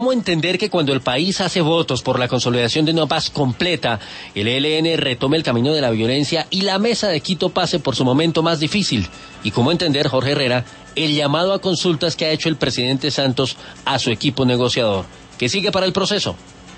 ¿Cómo entender que cuando el país hace votos por la consolidación de una paz completa, el ELN retome el camino de la violencia y la mesa de Quito pase por su momento más difícil? ¿Y cómo entender, Jorge Herrera, el llamado a consultas que ha hecho el presidente Santos a su equipo negociador? ¿Qué sigue para el proceso?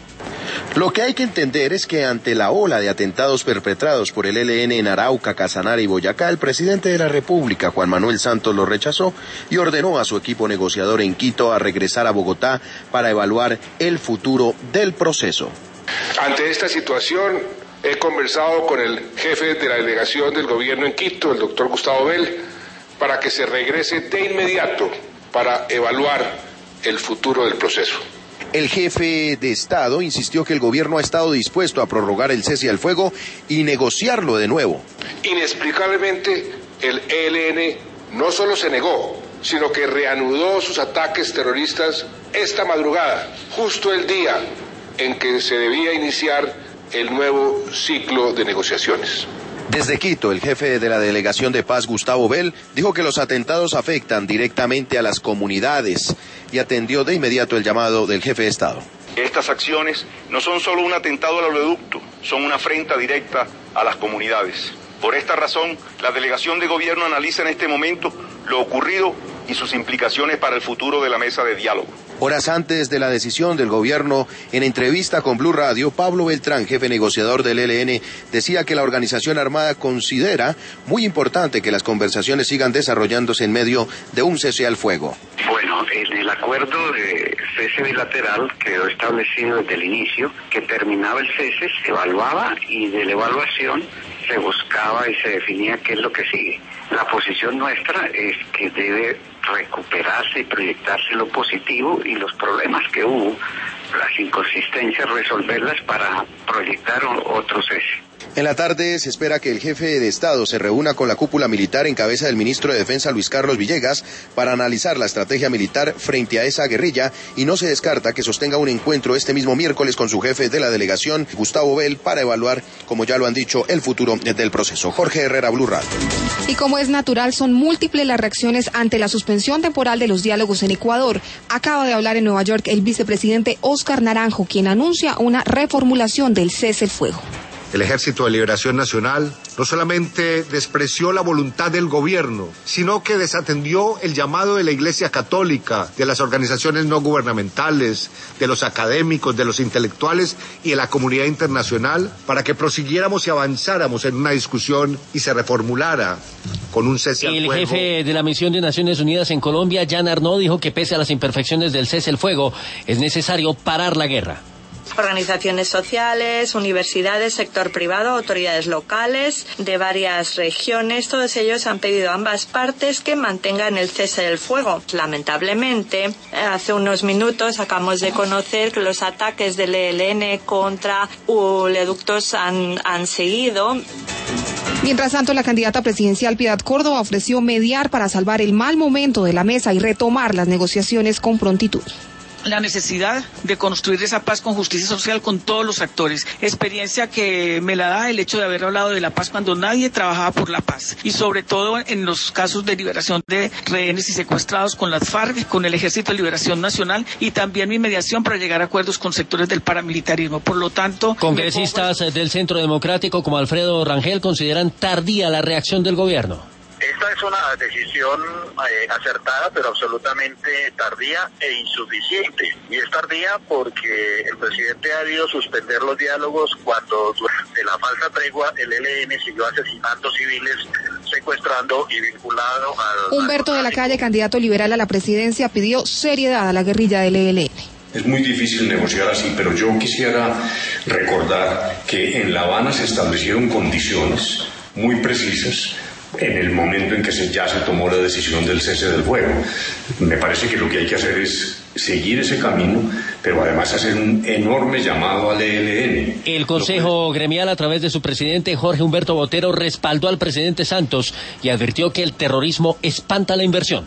Lo que hay que entender es que ante la ola de atentados perpetrados por el ELN en Arauca, Casanare y Boyacá, el presidente de la República, Juan Manuel Santos, lo rechazó y ordenó a su equipo negociador en Quito a regresar a Bogotá para evaluar el futuro del proceso. Ante esta situación, he conversado con el jefe de la delegación del gobierno en Quito, el doctor Gustavo Bell, para que se regrese de inmediato para evaluar el futuro del proceso. El jefe de Estado insistió que el gobierno ha estado dispuesto a prorrogar el cese al fuego y negociarlo de nuevo. Inexplicablemente, el ELN no solo se negó, sino que reanudó sus ataques terroristas esta madrugada, justo el día en que se debía iniciar el nuevo ciclo de negociaciones. Desde Quito, el jefe de la Delegación de Paz, Gustavo Bell, dijo que los atentados afectan directamente a las comunidades y atendió de inmediato el llamado del jefe de Estado. Estas acciones no son solo un atentado al oleoducto, son una afrenta directa a las comunidades. Por esta razón, la Delegación de Gobierno analiza en este momento lo ocurrido y sus implicaciones para el futuro de la mesa de diálogo. Horas antes de la decisión del gobierno, en entrevista con Blue Radio, Pablo Beltrán, jefe negociador del ELN, decía que la organización armada considera muy importante que las conversaciones sigan desarrollándose en medio de un cese al fuego. Bueno, en el acuerdo de cese bilateral quedó establecido desde el inicio que terminaba el cese, se evaluaba y de la evaluación se buscaba y se definía qué es lo que sigue. La posición nuestra es que debe recuperarse y proyectarse lo positivo y los problemas que hubo, las inconsistencias, resolverlas para proyectar otro cese. En la tarde se espera que el jefe de Estado se reúna con la cúpula militar en cabeza del ministro de Defensa Luis Carlos Villegas para analizar la estrategia militar frente a esa guerrilla y no se descarta que sostenga un encuentro este mismo miércoles con su jefe de la delegación, Gustavo Bell, para evaluar, como ya lo han dicho, el futuro del proceso. Jorge Herrera, Blue Radio. Y como es natural, son múltiples las reacciones ante la suspensión temporal de los diálogos en Ecuador. Acaba de hablar en Nueva York el vicepresidente Óscar Naranjo, quien anuncia una reformulación del cese al fuego. El Ejército de Liberación Nacional no solamente despreció la voluntad del gobierno, sino que desatendió el llamado de la Iglesia Católica, de las organizaciones no gubernamentales, de los académicos, de los intelectuales y de la comunidad internacional para que prosiguiéramos y avanzáramos en una discusión y se reformulara con un cese al fuego. El jefe de la misión de Naciones Unidas en Colombia, Jan Arnaud, dijo que pese a las imperfecciones del cese al fuego, es necesario parar la guerra. Organizaciones sociales, universidades, sector privado, autoridades locales de varias regiones, todos ellos han pedido a ambas partes que mantengan el cese del fuego. Lamentablemente, hace unos minutos acabamos de conocer que los ataques del ELN contra oleoductos han seguido. Mientras tanto, la candidata presidencial Piedad Córdoba ofreció mediar para salvar el mal momento de la mesa y retomar las negociaciones con prontitud. La necesidad de construir esa paz con justicia social con todos los actores. Experiencia que me la da el hecho de haber hablado de la paz cuando nadie trabajaba por la paz. Y sobre todo en los casos de liberación de rehenes y secuestrados con las FARC, con el Ejército de Liberación Nacional y también mi mediación para llegar a acuerdos con sectores del paramilitarismo. Por lo tanto... Congresistas del Centro Democrático como Alfredo Rangel consideran tardía la reacción del gobierno. Esta es una decisión acertada, pero absolutamente tardía e insuficiente. Y es tardía porque el presidente ha debido suspender los diálogos cuando durante la falsa tregua el ELN siguió asesinando civiles, secuestrando y vinculado al... Humberto de la Calle, candidato liberal a la presidencia, pidió seriedad a la guerrilla del ELN. Es muy difícil negociar así, pero yo quisiera recordar que en La Habana se establecieron condiciones muy precisas en el momento en que ya se tomó la decisión del cese del fuego. Me parece que lo que hay que hacer es seguir ese camino, pero además hacer un enorme llamado al ELN. El Consejo Gremial, a través de su presidente Jorge Humberto Botero, respaldó al presidente Santos y advirtió que el terrorismo espanta la inversión.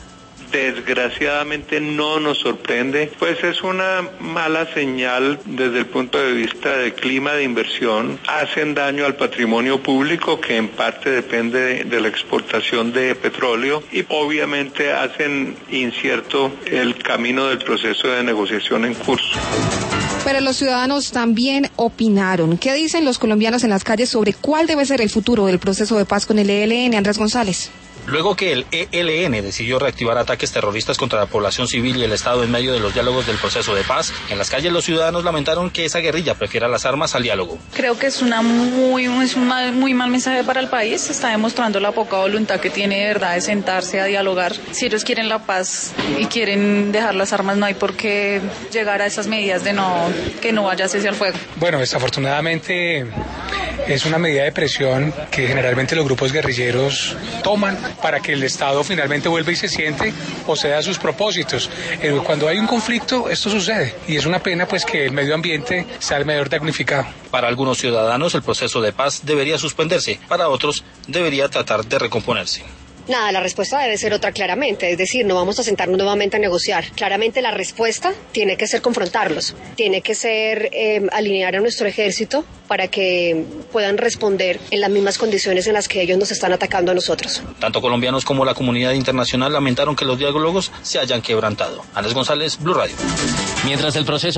desgraciadamente no nos sorprende, pues es una mala señal desde el punto de vista del clima de inversión. Hacen daño al patrimonio público, que en parte depende de la exportación de petróleo, y obviamente hacen incierto el camino del proceso de negociación en curso. Pero los ciudadanos también opinaron. ¿Qué dicen los colombianos en las calles sobre cuál debe ser el futuro del proceso de paz con el ELN? Andrés González. Luego que el ELN decidió reactivar ataques terroristas contra la población civil y el Estado en medio de los diálogos del proceso de paz, en las calles los ciudadanos lamentaron que esa guerrilla prefiera las armas al diálogo. Creo que es un muy mal mensaje para el país. Está demostrando la poca voluntad que tiene de verdad de sentarse a dialogar. Si ellos quieren la paz y quieren dejar las armas, no hay por qué llegar a esas medidas de que no vaya a cese al fuego. Bueno, desafortunadamente es una medida de presión que generalmente los grupos guerrilleros toman para que el Estado finalmente vuelva y se siente o ceda sus propósitos. Cuando hay un conflicto, esto sucede, y es una pena pues que el medio ambiente sea el mayor damnificado. Para algunos ciudadanos el proceso de paz debería suspenderse, para otros debería tratar de recomponerse. Nada, la respuesta debe ser otra claramente, es decir, no vamos a sentarnos nuevamente a negociar. Claramente la respuesta tiene que ser confrontarlos, tiene que ser alinear a nuestro ejército para que puedan responder en las mismas condiciones en las que ellos nos están atacando a nosotros. Tanto colombianos como la comunidad internacional lamentaron que los diálogos se hayan quebrantado. Andrés González, Blue Radio. Mientras el proceso